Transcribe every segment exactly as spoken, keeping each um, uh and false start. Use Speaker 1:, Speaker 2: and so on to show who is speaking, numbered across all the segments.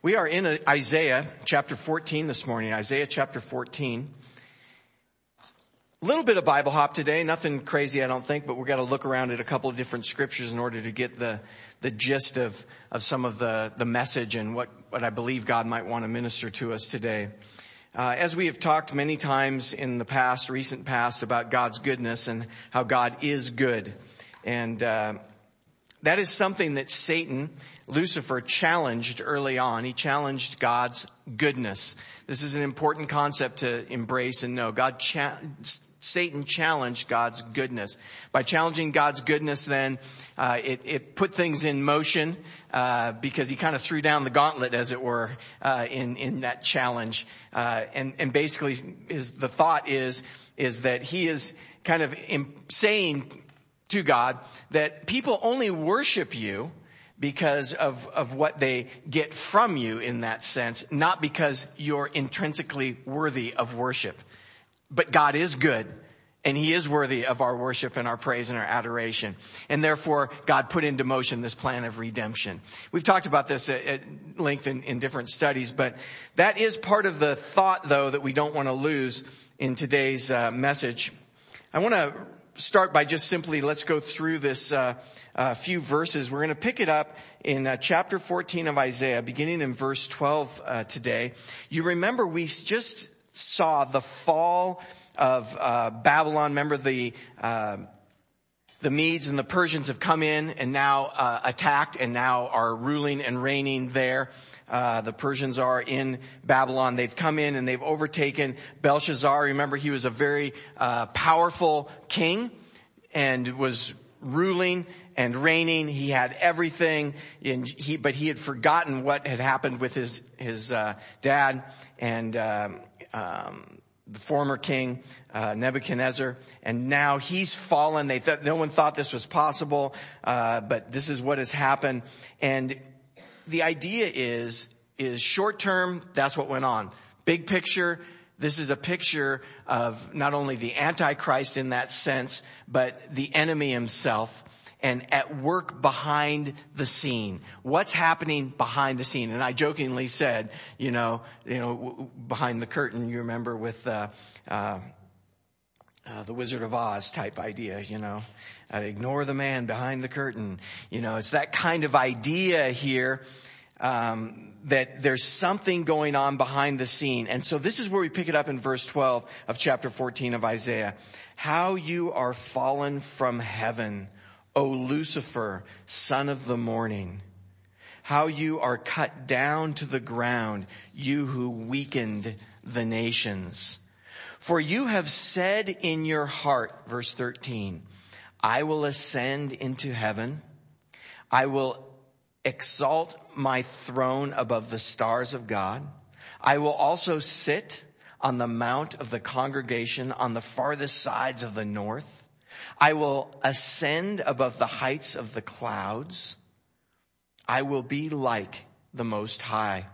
Speaker 1: We are in Isaiah chapter fourteen this morning, Isaiah chapter fourteen. A little bit of Bible hop today, nothing crazy I don't think, but we've got to look around at a couple of different scriptures in order to get the, the gist of, of some of the, the message and what, what I believe God might want to minister to us today. Uh, as we have talked many times in the past, recent past, about God's goodness and how God is good. And uh that is something that Satan, Lucifer, challenged early on. He challenged God's goodness. This is an important concept to embrace and know. God, cha- Satan challenged God's goodness. By challenging God's goodness, then uh, it, it put things in motion uh, because he kind of threw down the gauntlet, as it were, uh, in in that challenge. Uh, and and basically, is the thought is is that he is kind of saying to God that people only worship you because of, of what they get from you in that sense, not because you're intrinsically worthy of worship. But God is good, and he is worthy of our worship and our praise and our adoration. And therefore, God put into motion this plan of redemption. We've talked about this at, at length in, in different studies, but that is part of the thought, though, that we don't want to lose in today's uh, message. I want to start by just simply, let's go through this uh, uh few verses. We're going to pick it up in uh, chapter fourteen of Isaiah, beginning in verse twelve uh, today. You remember we just saw the fall of uh Babylon. Remember the uh the Medes and the Persians have come in and now uh attacked and now are ruling and reigning there. Uh, the Persians are in Babylon. They've come in and they've overtaken Belshazzar. Remember, he was a very uh, powerful king and was ruling and reigning. He had everything, and he, but he had forgotten what had happened with his his uh, dad and um, um, the former king uh, Nebuchadnezzar. And now he's fallen. They thought no one thought this was possible, uh, but this is what has happened. And the idea is, is short term, that's what went on. Big picture, this is a picture of not only the Antichrist in that sense, but the enemy himself and at work behind the scene. What's happening behind the scene? And I jokingly said, you know, you know, behind the curtain, you remember with, uh, uh, Uh, the Wizard of Oz type idea, you know, uh, ignore the man behind the curtain. You know, it's that kind of idea here, um, that there's something going on behind the scene. And so this is where we pick it up in verse twelve of chapter fourteen of Isaiah. How you are fallen from heaven, O Lucifer, son of the morning. How you are cut down to the ground, you who weakened the nations. For you have said in your heart, verse thirteen, I will ascend into heaven. I will exalt my throne above the stars of God. I will also sit on the mount of the congregation on the farthest sides of the north. I will ascend above the heights of the clouds. I will be like the Most High.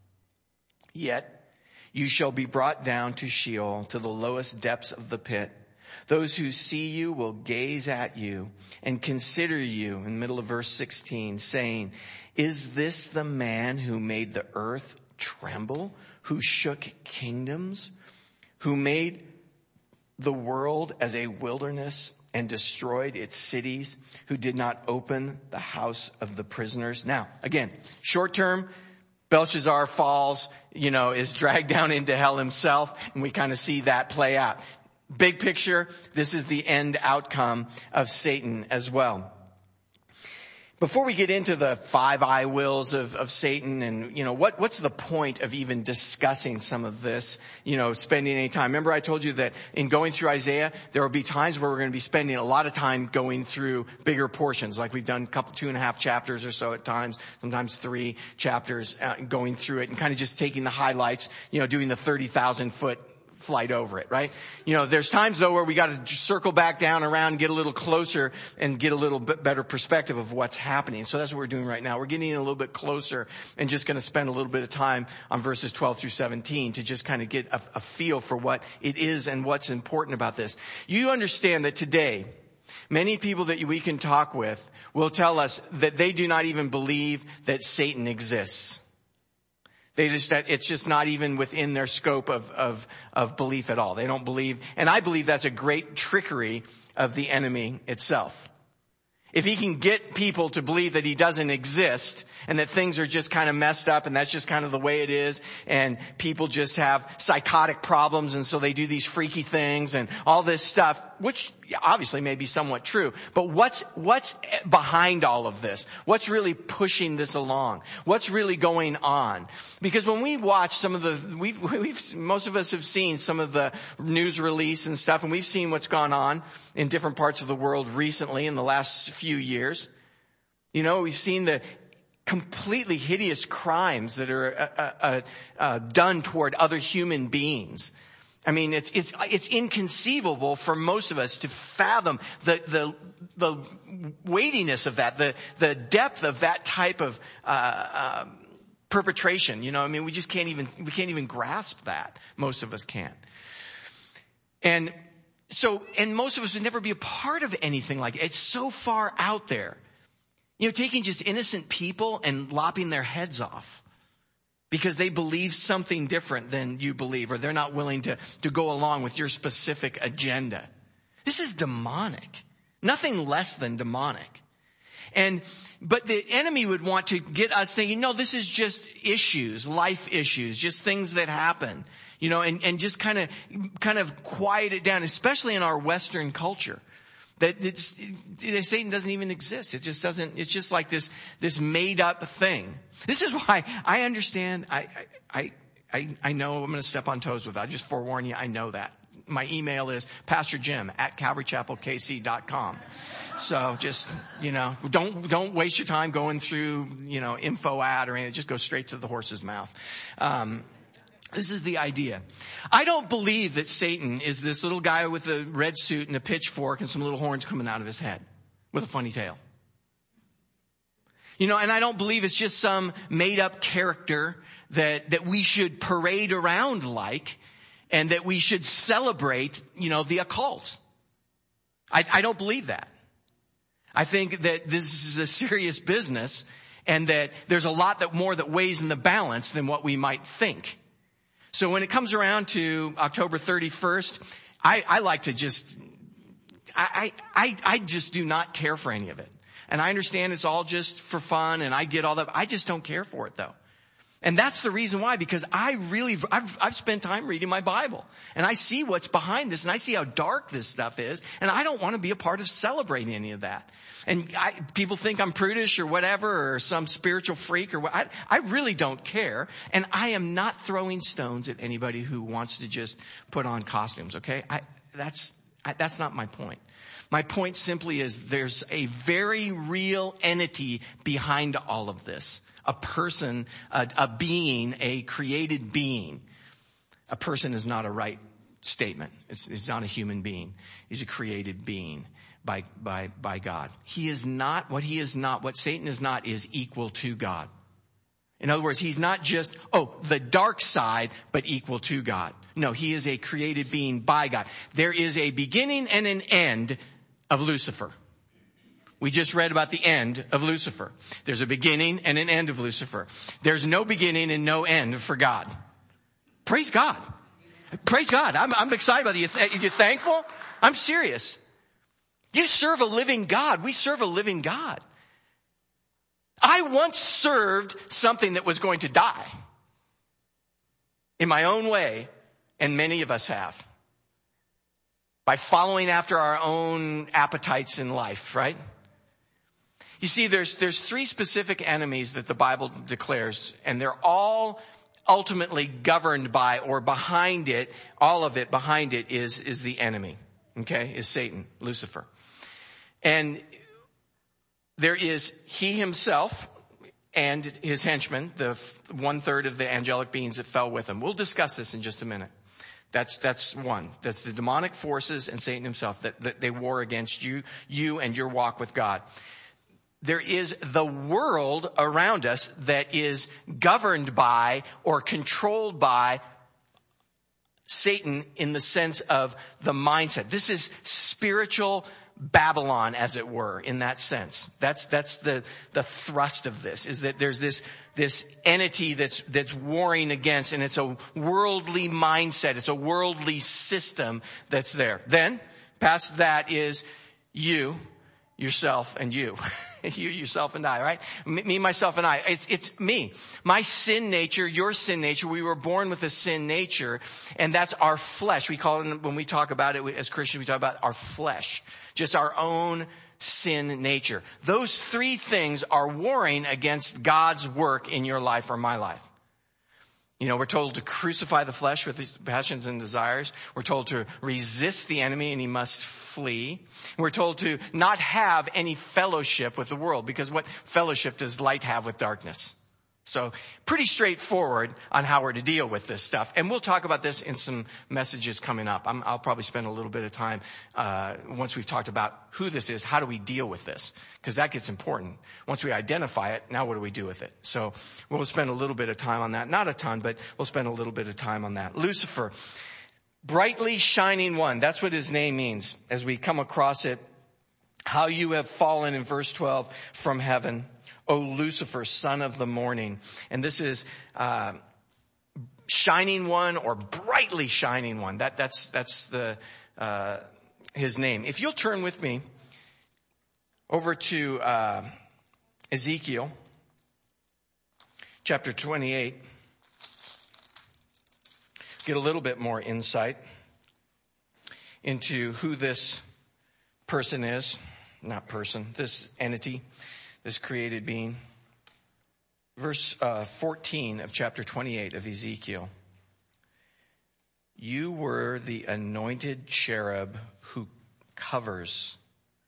Speaker 1: Yet you shall be brought down to Sheol, to the lowest depths of the pit. Those who see you will gaze at you and consider you, in the middle of verse sixteen, saying, is this the man who made the earth tremble, who shook kingdoms, who made the world as a wilderness and destroyed its cities, who did not open the house of the prisoners? Now, again, short term, Belshazzar falls, you know, is dragged down into hell himself, and we kind of see that play out. Big picture, this is the end outcome of Satan as well. Before we get into the five I wills of, of Satan and, you know, what, what's the point of even discussing some of this, you know, spending any time? Remember I told you that in going through Isaiah, there will be times where we're going to be spending a lot of time going through bigger portions, like we've done a couple, two and a half chapters or so at times, sometimes three chapters, uh, going through it and kind of just taking the highlights, you know, doing the thirty thousand foot flight over it, right? You know, there's times though where we got to circle back down around and get a little closer and get a little bit better perspective of what's happening. So that's what we're doing right now. We're getting a little bit closer and just going to spend a little bit of time on verses twelve through seventeen to just kind of get a, a feel for what it is and what's important about this. You understand that today, many people that we can talk with will tell us that they do not even believe that Satan exists. They just, that it's just not even within their scope of, of, of belief at all. They don't believe, and I believe that's a great trickery of the enemy itself. If he can get people to believe that he doesn't exist and that things are just kind of messed up and that's just kind of the way it is and people just have psychotic problems and so they do these freaky things and all this stuff, which obviously may be somewhat true. But what's, what's behind all of this? What's really pushing this along? What's really going on? Because when we watch some of the, we've, we've, most of us have seen some of the news release and stuff, and we've seen what's gone on in different parts of the world recently in the last few years. You know, we've seen the completely hideous crimes that are uh, uh, uh, done toward other human beings. I mean, it's, it's, it's inconceivable for most of us to fathom the, the, the weightiness of that, the, the depth of that type of, uh, uh, perpetration. You know, I mean, we just can't even, we can't even grasp that. Most of us can't. And so, and most of us would never be a part of anything like it. It's so far out there. You know, taking just innocent people and lopping their heads off because they believe something different than you believe, or they're not willing to, to go along with your specific agenda. This is demonic. Nothing less than demonic. And, but the enemy would want to get us thinking, no, this is just issues, life issues, just things that happen, you know, and, and just kind of, kind of quiet it down, especially in our Western culture. That it's, it, Satan doesn't even exist. It just doesn't, it's just like this, this made up thing. This is why I understand, I, I, I, I know I'm going to step on toes with that. I just forewarn you, I know that. My email is pastor jim at calvary chapel k c dot com. So just, you know, don't, don't waste your time going through, you know, info ad or anything. Just go straight to the horse's mouth. Um, This is the idea. I don't believe that Satan is this little guy with a red suit and a pitchfork and some little horns coming out of his head with a funny tail. You know, and I don't believe it's just some made up character that, that we should parade around like, and that we should celebrate, you know, the occult. I, I don't believe that. I think that this is a serious business and that there's a lot that more that weighs in the balance than what we might think. So when it comes around to October thirty-first, I, I like to just, I, I, I just do not care for any of it. And I understand it's all just for fun and I get all that. I just don't care for it though. And that's the reason why, because I really, I've, I've spent time reading my Bible and I see what's behind this and I see how dark this stuff is. And I don't want to be a part of celebrating any of that. And I, people think I'm prudish or whatever, or some spiritual freak or what. I, I really don't care. And I am not throwing stones at anybody who wants to just put on costumes. Okay. I, that's, I, that's not my point. My point simply is there's a very real entity behind all of this. A person, a, a being, a created being. A person is not a right statement. It's, it's not a human being. He's a created being by, by, by God. He is not, what he is not, what Satan is not is equal to God. In other words, he's not just, oh, the dark side, but equal to God. No, he is a created being by God. There is a beginning and an end of Lucifer. We just read about the end of Lucifer. There's a beginning and an end of Lucifer. There's no beginning and no end for God. Praise God. Praise God. I'm, I'm excited about it. You th- you thankful? I'm serious. You serve a living God. We serve a living God. I once served something that was going to die in my own way, and many of us have. By following after our own appetites in life, right? You see, there's, there's three specific enemies that the Bible declares, and they're all ultimately governed by, or behind it, all of it behind it is, is the enemy. Okay? Is Satan, Lucifer. And there is he himself and his henchmen, the one third of the angelic beings that fell with him. We'll discuss this in just a minute. That's, that's one. That's the demonic forces and Satan himself that, that they war against you, you and your walk with God. There is the world around us that is governed by or controlled by Satan in the sense of the mindset. This is spiritual Babylon, as it were, in that sense. That's, that's the, the thrust of this, is that there's this, this entity that's, that's warring against, and it's a worldly mindset. It's a worldly system that's there. Then, past that is you, yourself, and you. You, yourself, and I, right? Me, myself, and I. It's, it's me. My sin nature, your sin nature. We were born with a sin nature, and that's our flesh. We call it, when we talk about it as Christians, we talk about our flesh. Just our own sin nature. Those three things are warring against God's work in your life or my life. You know, we're told to crucify the flesh with his passions and desires. We're told to resist the enemy and he must flee. We're told to not have any fellowship with the world, because what fellowship does light have with darkness? So pretty straightforward on how we're to deal with this stuff. And we'll talk about this in some messages coming up. I'm, I'll probably spend a little bit of time, uh, once we've talked about who this is, how do we deal with this? Because that gets important. Once we identify it, now what do we do with it? So we'll spend a little bit of time on that. Not a ton, but we'll spend a little bit of time on that. Lucifer, brightly shining one. That's what his name means as we come across it. How you have fallen, in verse twelve, from heaven, O Lucifer, son of the morning. And this is uh shining one, or brightly shining one. That that's that's the uh his name. If you'll turn with me over to uh Ezekiel chapter twenty-eight, get a little bit more insight into who this person is. Not person, this entity, this created being. Verse uh, fourteen of chapter twenty-eight of Ezekiel. You were the anointed cherub who covers.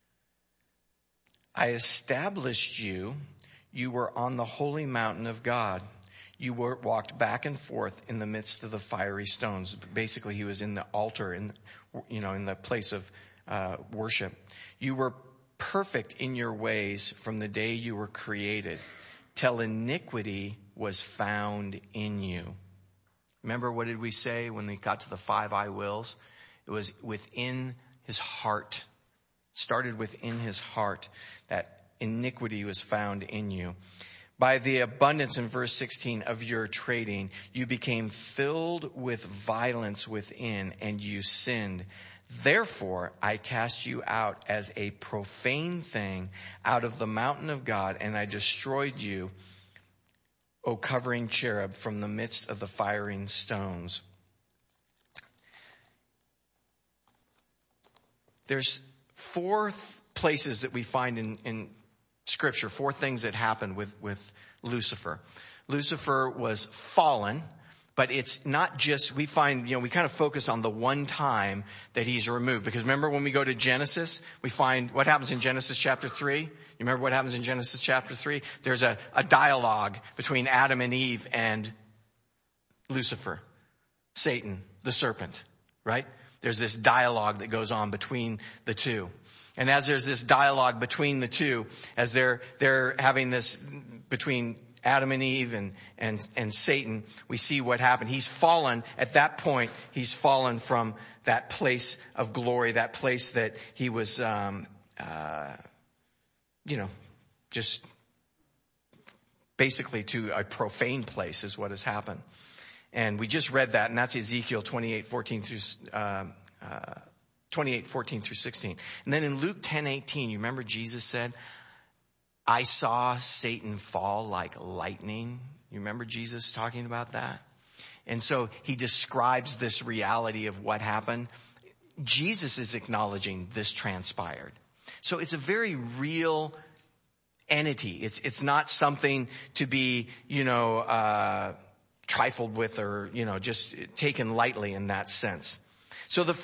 Speaker 1: I established you. You were on the holy mountain of God. You were walked back and forth in the midst of the fiery stones. Basically, he was in the altar, in, you know, in the place of uh, worship. You were perfect in your ways from the day you were created, till iniquity was found in you. Remember, what did we say when we got to the five I wills? It was within his heart. It started within his heart that iniquity was found in you. By the abundance, in verse sixteen, of your trading, you became filled with violence within, and you sinned. Therefore, I cast you out as a profane thing out of the mountain of God, and I destroyed you, O covering cherub, from the midst of the firing stones. There's four th- places that we find in, in Scripture, four things that happened with, with Lucifer. Lucifer was fallen. But it's not just, we find, you know, we kind of focus on the one time that he's removed. Because remember when we go to Genesis, we find what happens in Genesis chapter three? You remember what happens in Genesis chapter three? There's a, a dialogue between Adam and Eve and Lucifer, Satan, the serpent, right? There's this dialogue that goes on between the two. And as there's this dialogue between the two, as they're, they're having this between Adam and Eve and, and, and Satan, we see what happened. He's fallen at that point. He's fallen from that place of glory, that place that he was, um, uh, you know, just basically to a profane place is what has happened. And we just read that, and that's Ezekiel twenty-eight, fourteen through, uh, uh, twenty-eight, fourteen through sixteen. And then in Luke ten, eighteen, you remember Jesus said, I saw Satan fall like lightning. You remember Jesus talking about that? And so he describes this reality of what happened. Jesus is acknowledging this transpired. So it's a very real entity. It's, it's not something to be, you know, uh, trifled with or, you know, just taken lightly in that sense. So the,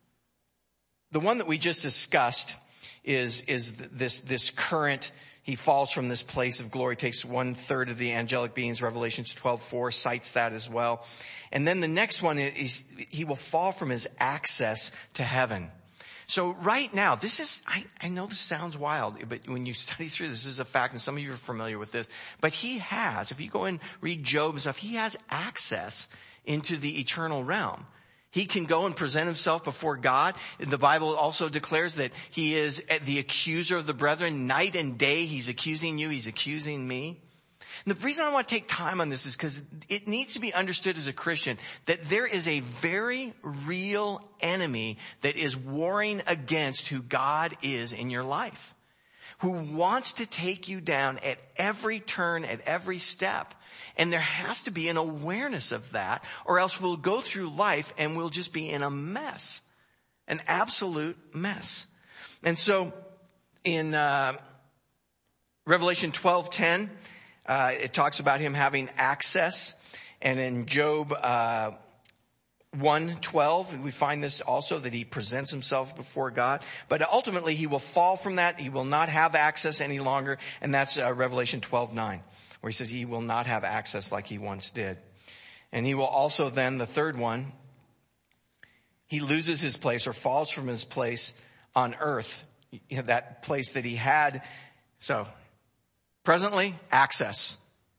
Speaker 1: the one that we just discussed is, is this, this current. He falls from this place of glory, takes one third of the angelic beings. Revelation twelve four cites that as well. And then the next one is he will fall from his access to heaven. So right now, this is, I, I know this sounds wild, but when you study through this, this is a fact, and some of you are familiar with this. But he has, if you go and read Job and stuff, he has access into the eternal realm. He can go and present himself before God. The Bible also declares that he is the accuser of the brethren. Night and day, he's accusing you. He's accusing me. And the reason I want to take time on this is because it needs to be understood as a Christian that there is a very real enemy that is warring against who God is in your life, who wants to take you down at every turn, at every step. And there has to be an awareness of that, or else we'll go through life and we'll just be in a mess, an absolute mess. And so in uh, Revelation twelve ten, uh, it talks about him having access. And in Job uh, one twelve, we find this also, that he presents himself before God. But ultimately, he will fall from that. He will not have access any longer. And that's uh, Revelation twelve nine. Where he says he will not have access like he once did. And he will also then, the third one, he loses his place or falls from his place on earth. You know, that place that he had. So, presently, access.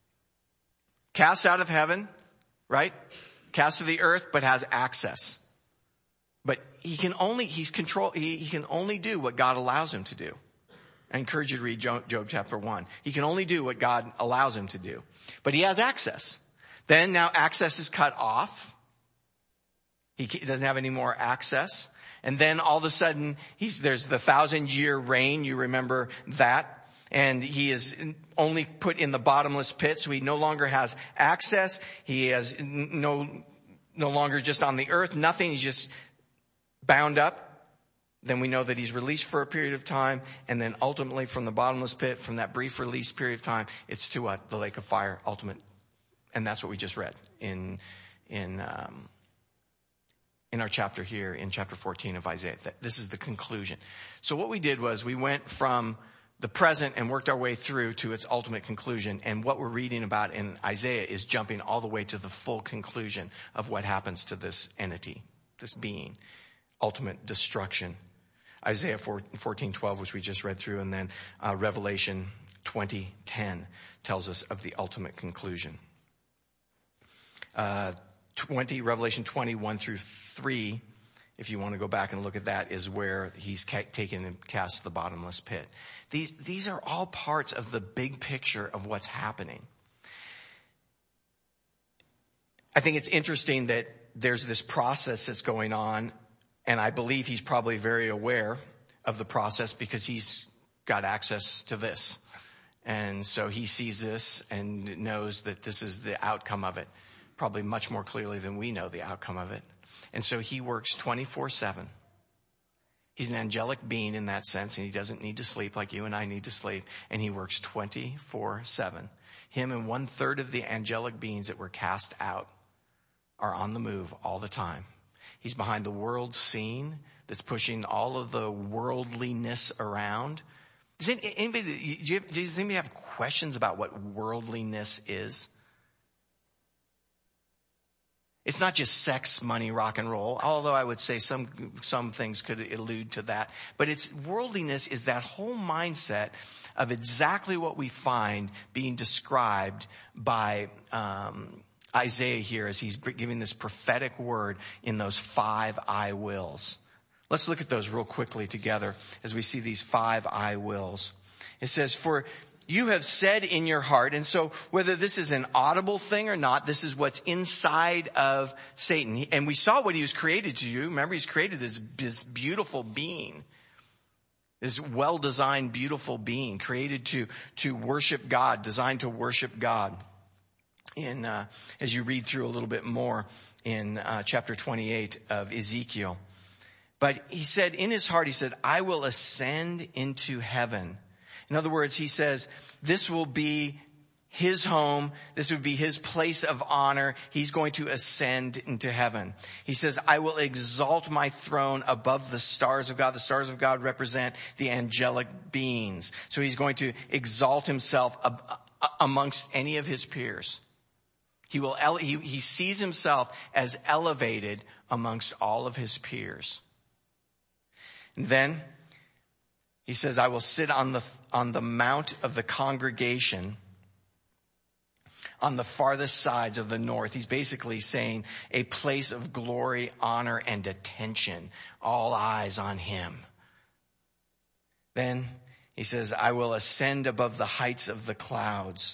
Speaker 1: Cast out of heaven, right? Cast to the earth, but has access. But he can only, he's control, he, he can only do what God allows him to do. I encourage you to read Job, Job chapter one. He can only do what God allows him to do. But he has access. Then now access is cut off. He doesn't have any more access. And then all of a sudden, he's, there's the thousand year reign. You remember that. And he is only put in the bottomless pit. So he no longer has access. He has no, no longer just on the earth. Nothing. He's just bound up. Then we know that he's released for a period of time, and then ultimately from the bottomless pit, from that brief release period of time, it's to what? The lake of fire, ultimate. And that's what we just read in, in, um, in our chapter here, in chapter fourteen of Isaiah. This is the conclusion. So what we did was we went from the present and worked our way through to its ultimate conclusion. And what we're reading about in Isaiah is jumping all the way to the full conclusion of what happens to this entity, this being, ultimate destruction. Isaiah fourteen twelve, which we just read through, and then uh, Revelation twenty ten tells us of the ultimate conclusion. Uh, twenty Revelation twenty one through three, if you want to go back and look at that, is where he's ca- taken and cast to the bottomless pit. These these are all parts of the big picture of what's happening. I think it's interesting that there's this process that's going on. And I believe he's probably very aware of the process because he's got access to this. And so he sees this and knows that this is the outcome of it, probably much more clearly than we know the outcome of it. And so he works twenty-four seven. He's an angelic being in that sense, and he doesn't need to sleep like you and I need to sleep. And he works twenty-four seven. Him and one third of the angelic beings that were cast out are on the move all the time. He's behind the world scene that's pushing all of the worldliness around. Does anybody, do you, does anybody have questions about what worldliness is? It's not just sex, money, rock and roll, although I would say some, some things could allude to that. But it's worldliness is that whole mindset of exactly what we find being described by, um, Isaiah here as he's giving this prophetic word in those five I wills. Let's look at those real quickly together as we see these five I wills. It says, for you have said in your heart, and so whether this is an audible thing or not, this is what's inside of Satan. And we saw what he was created to do. Remember, he's created this, this beautiful being. This well-designed, beautiful being created to, to worship God, designed to worship God. In, uh, as you read through a little bit more in, uh, chapter twenty-eight of Ezekiel. But he said in his heart, he said, I will ascend into heaven. In other words, he says, this will be his home. This would be his place of honor. He's going to ascend into heaven. He says, I will exalt my throne above the stars of God. The stars of God represent the angelic beings. So he's going to exalt himself ab- amongst any of his peers. He will, ele- he, he sees himself as elevated amongst all of his peers. And then he says, I will sit on the, on the mount of the congregation on the farthest sides of the north. He's basically saying a place of glory, honor, and attention. All eyes on him. Then he says, I will ascend above the heights of the clouds.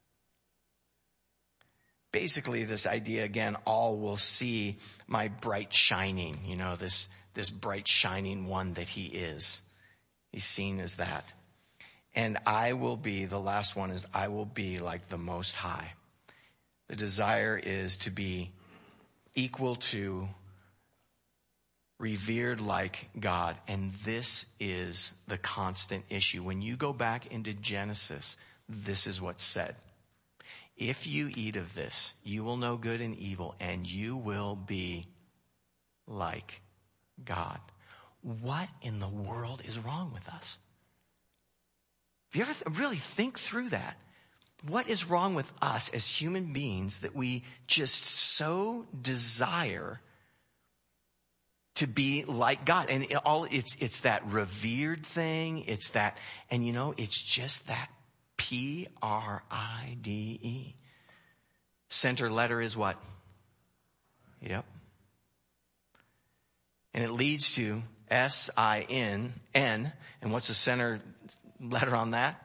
Speaker 1: Basically, this idea, again, all will see my bright shining, you know, this, this bright shining one that he is. He's seen as that. And I will be, the last one is, I will be like the Most High. The desire is to be equal to, revered like God. And this is the constant issue. When you go back into Genesis, this is what's said. If you eat of this, you will know good and evil, and you will be like God. What in the world is wrong with us? If you ever th- really think through that, what is wrong with us as human beings that we just so desire to be like God? And it all it's it's that revered thing. It's that, and you know, it's just that P R I D E. Center letter is what? Yep. And it leads to S I N N. And what's the center letter on that?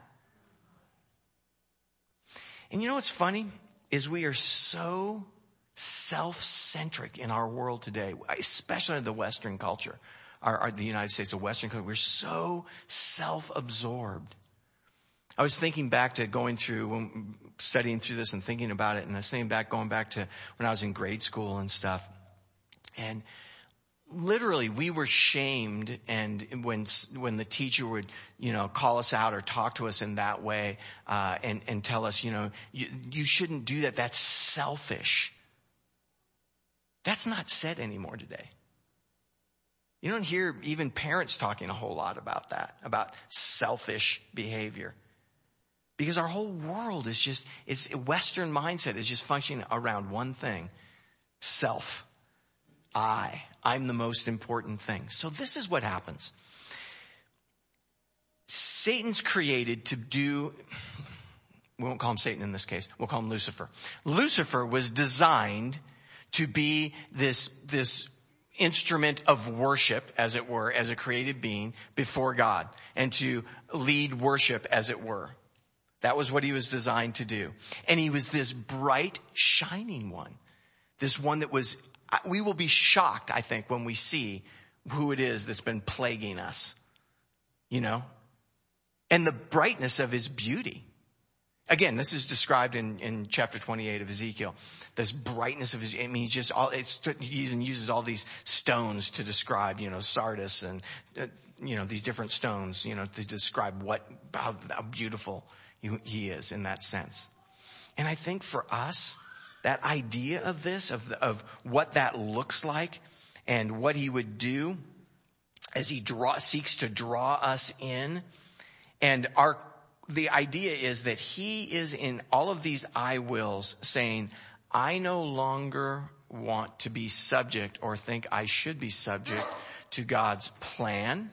Speaker 1: And you know what's funny? Is we are so self-centric in our world today, especially the Western culture, our, our, the United States, the Western culture. We're so self-absorbed. I was thinking back to going through, when studying through this and thinking about it, and I was thinking back, going back to when I was in grade school and stuff. And literally, we were shamed, and when when the teacher would, you know, call us out or talk to us in that way, uh, and and tell us, you know, you, you shouldn't do that. That's selfish. That's not said anymore today. You don't hear even parents talking a whole lot about that, about selfish behavior. Because our whole world is just, it's Western mindset is just functioning around one thing. Self. I. I'm the most important thing. So this is what happens. Satan's created to do, we won't call him Satan in this case, we'll call him Lucifer. Lucifer was designed to be this, this instrument of worship, as it were, as a created being before God, and to lead worship, as it were. That was what he was designed to do. And he was this bright, shining one. This one that was, we will be shocked, I think, when we see who it is that's been plaguing us. You know? And the brightness of his beauty. Again, this is described in, in chapter twenty-eight of Ezekiel. This brightness of his, I mean, he's just all, it's, he even uses all these stones to describe, you know, sardis and, uh, you know, these different stones, you know, to describe what, how, how beautiful he is in that sense. And I think for us, that idea of this, of, of what that looks like and what he would do as he draw, seeks to draw us in. And our, the idea is that he is in all of these I wills saying, I no longer want to be subject or think I should be subject to God's plan,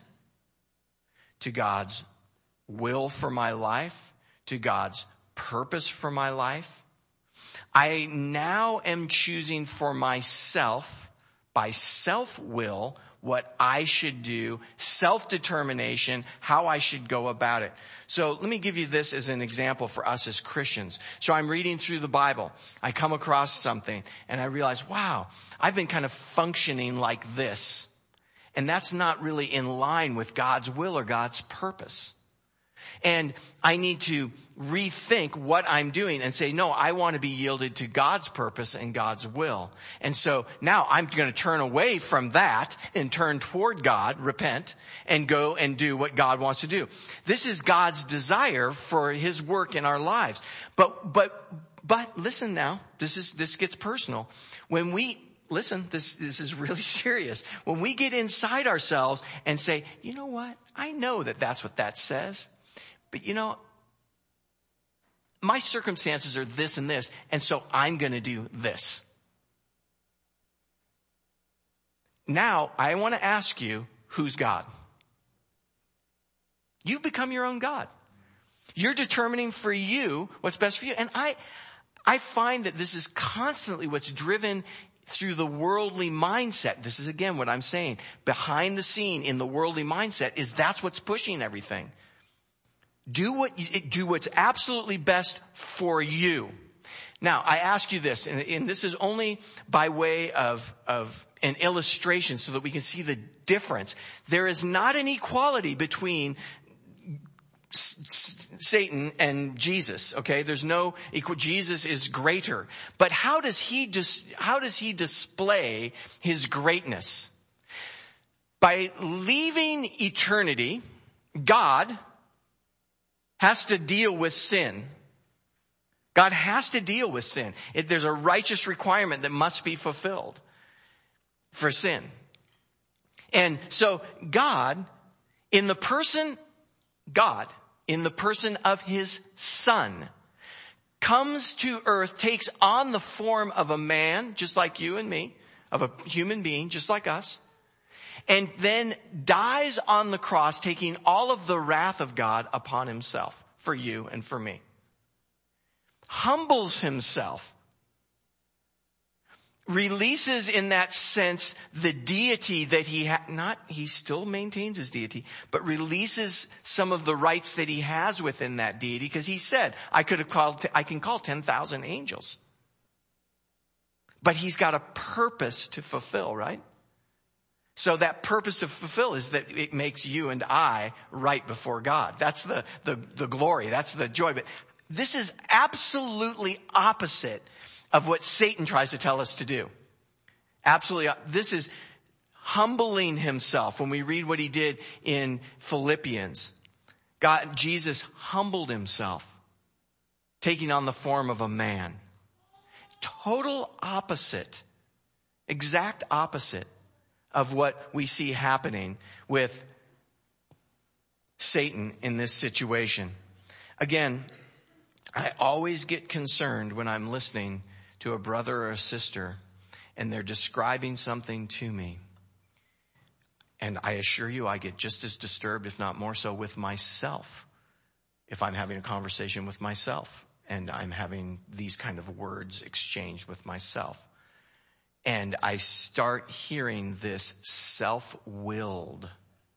Speaker 1: to God's will for my life, to God's purpose for my life. I now am choosing for myself, by self-will, what I should do, self-determination, how I should go about it. So let me give you this as an example for us as Christians. So I'm reading through the Bible. I come across something and I realize, wow, I've been kind of functioning like this. And that's not really in line with God's will or God's purpose. And I need to rethink what I'm doing and say, no, I want to be yielded to God's purpose and God's will. And so now I'm going to turn away from that and turn toward God, repent, and go and do what God wants to do. This is God's desire for his work in our lives. But, but, but listen now, this is, this gets personal. When we, listen, this, this is really serious. When we get inside ourselves and say, you know what? I know that that's what that says. But you know, my circumstances are this and this, and so I'm going to do this. Now, I want to ask you, who's God? You've become your own God. You're determining for you what's best for you. And I, I find that this is constantly what's driven through the worldly mindset. This is again what I'm saying. Behind the scene in the worldly mindset is that's what's pushing everything. Do what you, do what's absolutely best for you. Now, I ask you this, and, and this is only by way of, of an illustration so that we can see the difference. There is not an equality between Satan and Jesus, okay? There's no equal. Jesus is greater. But how does he dis, how does he display his greatness? By leaving eternity, God has to deal with sin. God has to deal with sin. It, there's a righteous requirement that must be fulfilled for sin. And so God, in the person, God, in the person of his Son, comes to earth, takes on the form of a man, just like you and me, of a human being, just like us, and then dies on the cross, taking all of the wrath of God upon himself for you and for me. Humbles himself. Releases in that sense the deity that he ha- not, he still maintains his deity, but releases some of the rights that he has within that deity, because he said, I could have called, I can call ten thousand angels. But he's got a purpose to fulfill, right? So that purpose to fulfill is that it makes you and I right before God. That's the, the, the glory. That's the joy. But this is absolutely opposite of what Satan tries to tell us to do. Absolutely. This is humbling himself. When we read what he did in Philippians, God, Jesus humbled himself, taking on the form of a man. Total opposite, exact opposite of what we see happening with Satan in this situation. Again, I always get concerned when I'm listening to a brother or a sister and they're describing something to me. And I assure you, I get just as disturbed, if not more so, with myself if I'm having a conversation with myself and I'm having these kind of words exchanged with myself. And I start hearing this self-willed,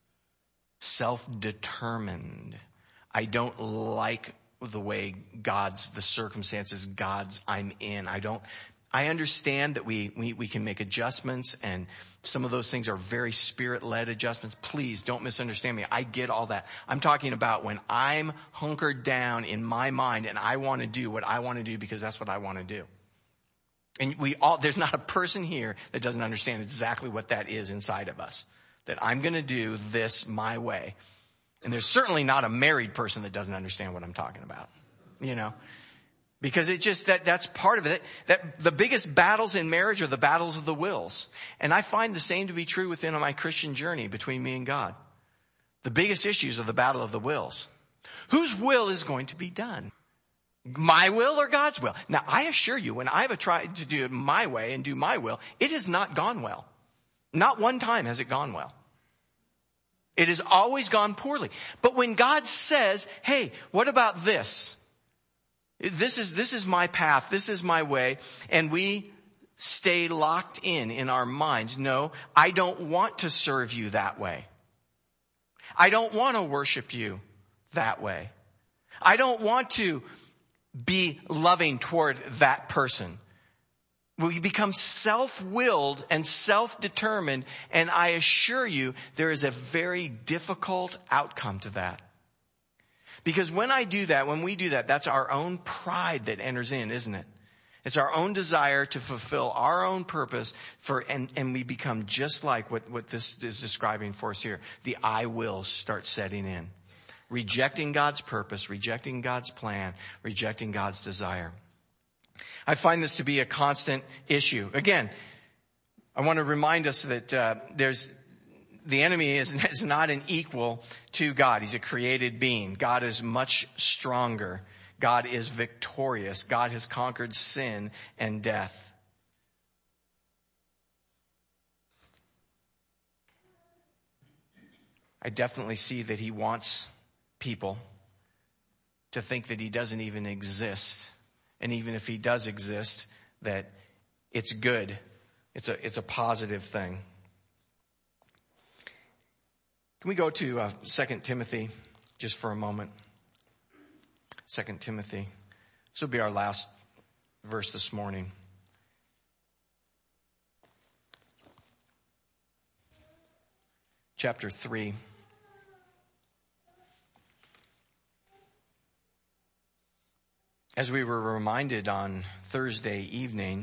Speaker 1: self-determined. I don't like the way God's, the circumstances God's I'm in. I don't, I understand that we, we, we can make adjustments, and some of those things are very spirit-led adjustments. Please don't misunderstand me. I get all that. I'm talking about when I'm hunkered down in my mind and I want to do what I want to do because that's what I want to do. And we all, there's not a person here that doesn't understand exactly what that is inside of us. That I'm going to do this my way. And there's certainly not a married person that doesn't understand what I'm talking about. You know? Because it just, that, that's part of it. That the biggest battles in marriage are the battles of the wills. And I find the same to be true within my Christian journey between me and God. The biggest issues are the battle of the wills. Whose will is going to be done? My will or God's will? Now, I assure you, when I've tried to do it my way and do my will, it has not gone well. Not one time has it gone well. It has always gone poorly. But when God says, hey, what about this? This is, this is my path. This is my way. And we stay locked in in our minds. No, I don't want to serve you that way. I don't want to worship you that way. I don't want to be loving toward that person. We become self-willed and self-determined, and I assure you there is a very difficult outcome to that. Because when I do that, when we do that, that's our own pride that enters in, isn't it? It's our own desire to fulfill our own purpose for, and, and we become just like what, what this is describing for us here. The I will start setting in. Rejecting God's purpose, rejecting God's plan, rejecting God's desire. I find this to be a constant issue. Again, I want to remind us that uh, there's the enemy is, is not an equal to God. He's a created being. God is much stronger. God is victorious. God has conquered sin and death. I definitely see that he wants people to think that he doesn't even exist And even if he does exist, that it's good. It's a, it's a positive thing. Can we go to uh, Second Timothy just for a moment? Second Timothy. This will be our last verse this morning. Chapter three. As we were reminded on Thursday evening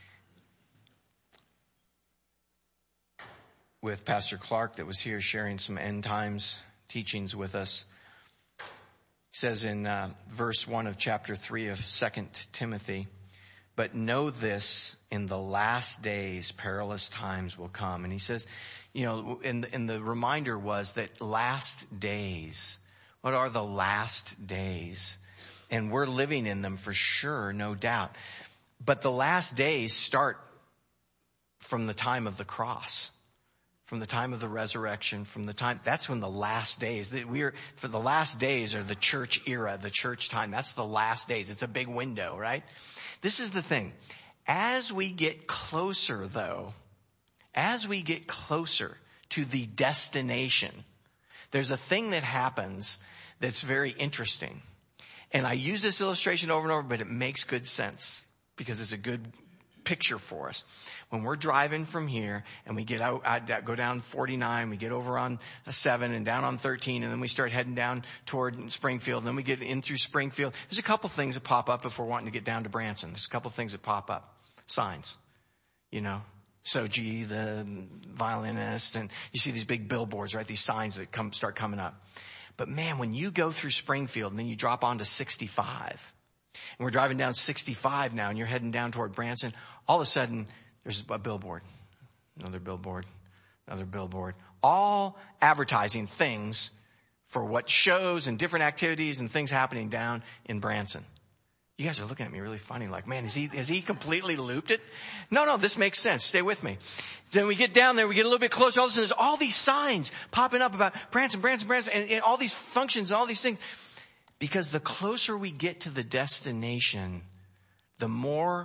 Speaker 1: with Pastor Clark that was here sharing some end times teachings with us, he says in uh, verse one of chapter three of Second Timothy, "But know this, in the last days perilous times will come." And he says, you know, and, and the reminder was that last days, what are the last days? And we're living in them for sure, no doubt. But the last days start from the time of the cross, from the time of the resurrection, from the time, that's when the last days, that we're, for the last days are the church era, the church time. That's the last days. It's a big window, right? This is the thing. As we get closer, though, as we get closer to the destination, there's a thing that happens that's very interesting. And I use this illustration over and over, but it makes good sense because it's a good picture for us. When we're driving from here and we get out, I go down forty-nine, we get over on seven and down on thirteen, and then we start heading down toward Springfield, and then we get in through Springfield. There's a couple things that pop up if we're wanting to get down to Branson. There's a couple things that pop up. Signs, you know. Soji, the violinist, and you see these big billboards, right? These signs that come, start coming up. But man, when you go through Springfield and then you drop onto sixty-five, and we're driving down sixty-five now and you're heading down toward Branson, all of a sudden there's a billboard, another billboard, another billboard, all advertising things for what shows and different activities and things happening down in Branson. You guys are looking at me really funny, like, man, is he, has he completely looped it? No, no, this makes sense. Stay with me. Then we get down there, we get a little bit closer, all of a sudden there's all these signs popping up about Branson, Branson, Branson, and, and all these functions and all these things. Because the closer we get to the destination, the more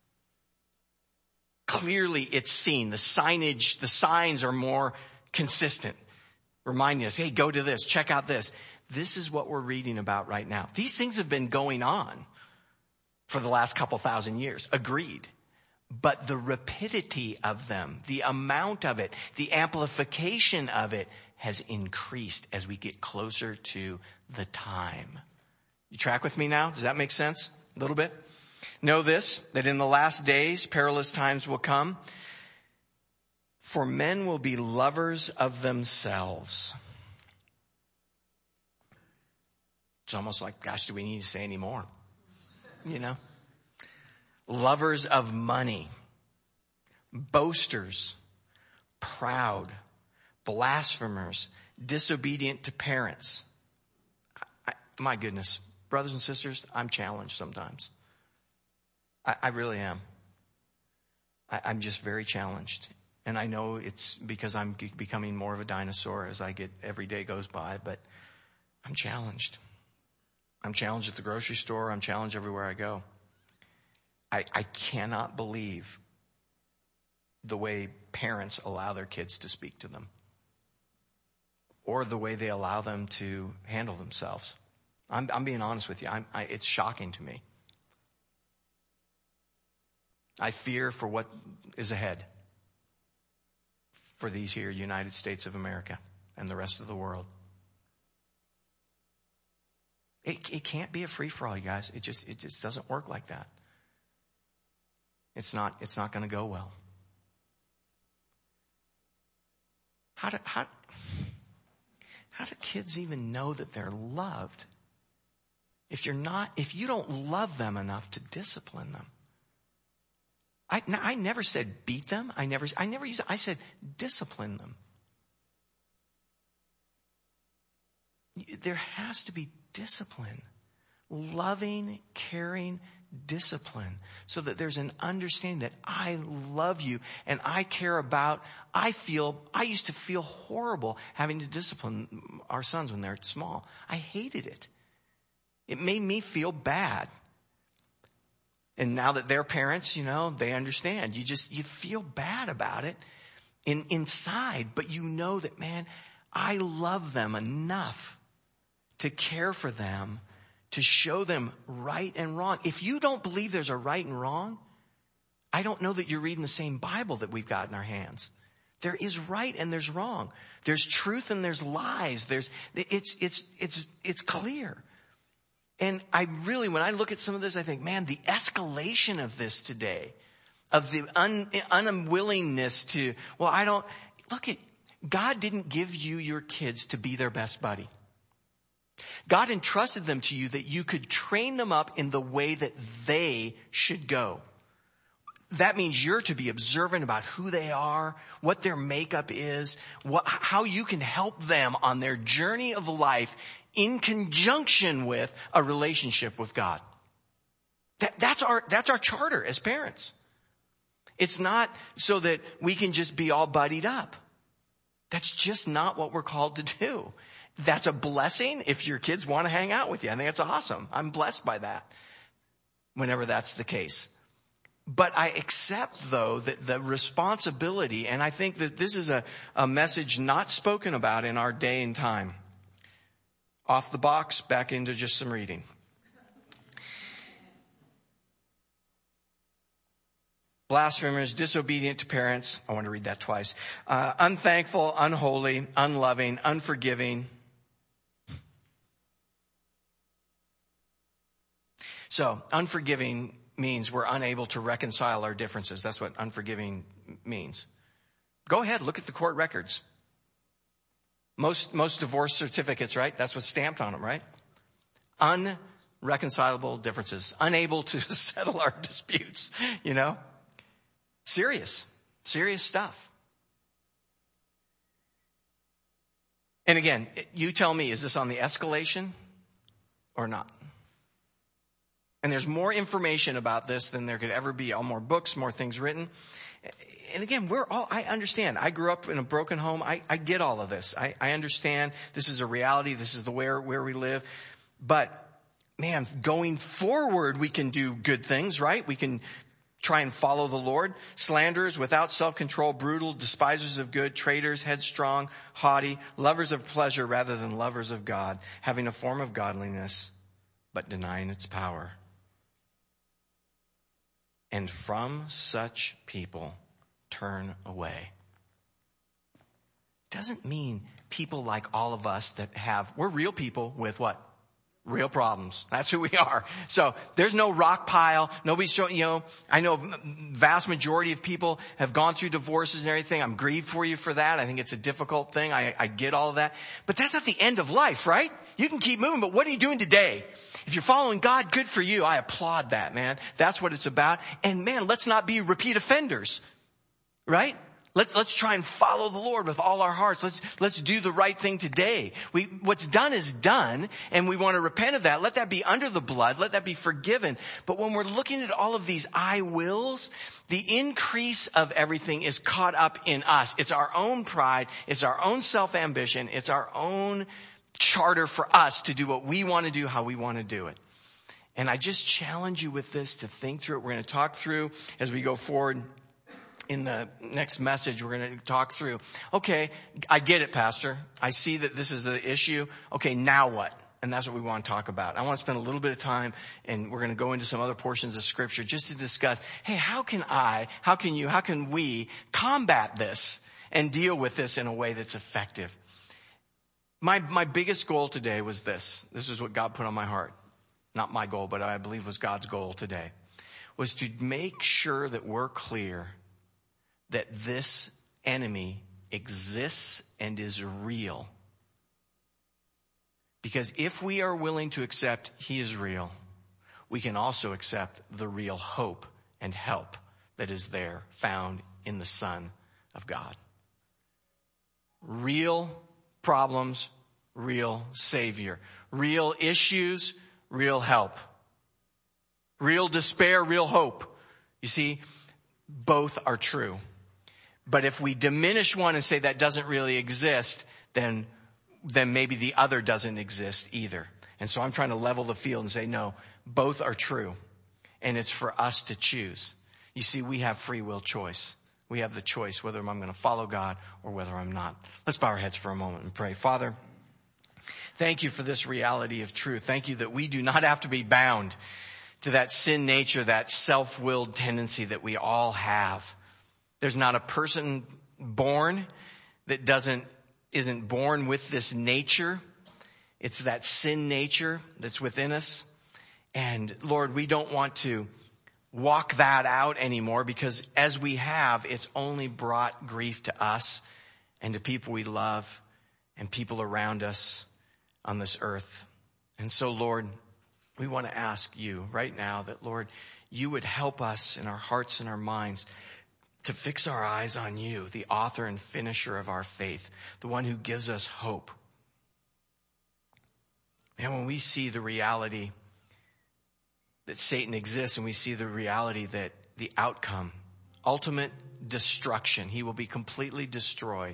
Speaker 1: clearly it's seen. The signage, the signs are more consistent. Reminding us, hey, go to this, check out this. This is what we're reading about right now. These things have been going on for the last couple thousand years. Agreed. But the rapidity of them, the amount of it, the amplification of it has increased as we get closer to the time. You track with me now? Does that make sense? A little bit? Know this, that in the last days, perilous times will come. For men will be lovers of themselves. It's almost like, gosh, do we need to say any more? You know, lovers of money, boasters, proud, blasphemers, disobedient to parents. I, my goodness, brothers and sisters, I'm challenged sometimes. I, I really am. I, I'm just very challenged. And I know it's because I'm becoming more of a dinosaur as I get, every day goes by, but I'm challenged. I'm challenged at the grocery store. I'm challenged everywhere I go. I, I cannot believe the way parents allow their kids to speak to them or the way they allow them to handle themselves. I'm, I'm being honest with you. I'm, I, it's shocking to me. I fear for what is ahead for these here United States of America and the rest of the world. It, it can't be a free-for-all, you guys. It just, it just doesn't work like that. It's not, it's not going to go well. How do, how, how do kids even know that they're loved if you're not, if you don't love them enough to discipline them? I, I never said beat them. I never, I never used, I said discipline them. There has to be discipline, loving, caring discipline, so that there's an understanding that I love you and I care about, I feel, I used to feel horrible having to discipline our sons when they're small. I hated it. It made me feel bad. And now that they're parents, you know, they understand. You just, you feel bad about it in, inside, but you know that, man, I love them enough to care for them, to show them right and wrong. If you don't believe there's a right and wrong, I don't know that you're reading the same Bible that we've got in our hands. There is right and there's wrong. There's truth and there's lies. There's, it's, it's, it's, it's clear. And I really, when I look at some of this, I think, man, the escalation of this today, of the un, unwillingness to, well, I don't, look at, God didn't give you your kids to be their best buddy. God entrusted them to you that you could train them up in the way that they should go. That means you're to be observant about who they are, what their makeup is, what, how you can help them on their journey of life in conjunction with a relationship with God. That, that's our, that's our charter as parents. It's not so that we can just be all buddied up. That's just not what we're called to do. That's a blessing if your kids want to hang out with you. I think it's awesome. I'm blessed by that whenever that's the case. But I accept, though, that the responsibility, and I think that this is a, a message not spoken about in our day and time. Off the box, back into just some reading. Blasphemers, disobedient to parents. I want to read that twice. Uh, unthankful, unholy, unloving, unforgiving. So, unforgiving means we're unable to reconcile our differences. That's what unforgiving means. Go ahead, look at the court records. Most, most divorce certificates, right? That's what's stamped on them, right? Unreconcilable differences. Unable to settle our disputes, you know? Serious, serious stuff. And again, you tell me, is this on the escalation or not? And there's more information about this than there could ever be. All more books, more things written. And again, we're all, I understand. I grew up in a broken home. I, I get all of this. I, I understand this is a reality. This is the where, where we live. But man, going forward, we can do good things, right? We can try and follow the Lord. Slanderers, without self-control, brutal, despisers of good, traitors, headstrong, haughty, lovers of pleasure rather than lovers of God, having a form of godliness, but denying its power. And from such people, turn away. Doesn't mean people like all of us that have, we're real people with what? Real problems. That's who we are. So there's no rock pile. Nobody's showing, you know, I know vast majority of people have gone through divorces and everything. I'm grieved for you for that. I think it's a difficult thing. I, I get all of that. But that's not the end of life, right? You can keep moving, but what are you doing today? If you're following God, good for you. I applaud that, man. That's what it's about. And man, let's not be repeat offenders, right? Let's, let's try and follow the Lord with all our hearts. Let's, let's do the right thing today. We, what's done is done, and we want to repent of that. Let that be under the blood. Let that be forgiven. But when we're looking at all of these I wills, the increase of everything is caught up in us. It's our own pride. It's our own self-ambition. It's our own charter for us to do what we want to do, how we want to do it. And I just challenge you with this to think through it. We're going to talk through as we go forward. In the next message, we're going to talk through, okay, I get it, Pastor. I see that this is the issue. Okay, now what? And that's what we want to talk about. I want to spend a little bit of time, and we're going to go into some other portions of Scripture just to discuss, hey, how can I, how can you, how can we combat this and deal with this in a way that's effective? My, my biggest goal today was this. This is what God put on my heart. Not my goal, but I believe was God's goal today. Was to make sure that we're clear that this enemy exists and is real. Because if we are willing to accept he is real, we can also accept the real hope and help that is there found in the Son of God. Real problems, real Savior. Real issues, real help. Real despair, real hope. You see, both are true. But if we diminish one and say that doesn't really exist, then, then maybe the other doesn't exist either. And so I'm trying to level the field and say, no, both are true. And it's for us to choose. You see, we have free will choice. We have the choice whether I'm going to follow God or whether I'm not. Let's bow our heads for a moment and pray. Father, thank you for this reality of truth. Thank you that we do not have to be bound to that sin nature, that self-willed tendency that we all have. There's not a person born that doesn't, isn't born with this nature. It's that sin nature that's within us. And Lord, we don't want to walk that out anymore, because as we have, it's only brought grief to us and to people we love and people around us on this earth. And so, Lord, we want to ask you right now that, Lord, you would help us in our hearts and our minds to fix our eyes on you, the author and finisher of our faith, the one who gives us hope. And when we see the reality that Satan exists, and we see the reality that the outcome, ultimate destruction, he will be completely destroyed.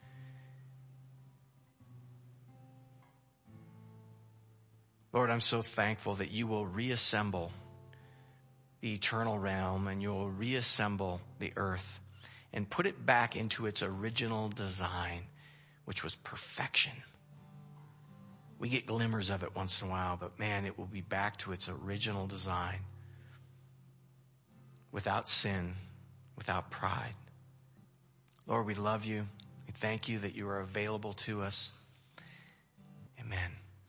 Speaker 1: Lord, I'm so thankful that you will reassemble the eternal realm, and you will reassemble the earth and put it back into its original design, which was perfection. We get glimmers of it once in a while, but man, it will be back to its original design. Without sin, without pride. Lord, we love you. We thank you that you are available to us. Amen.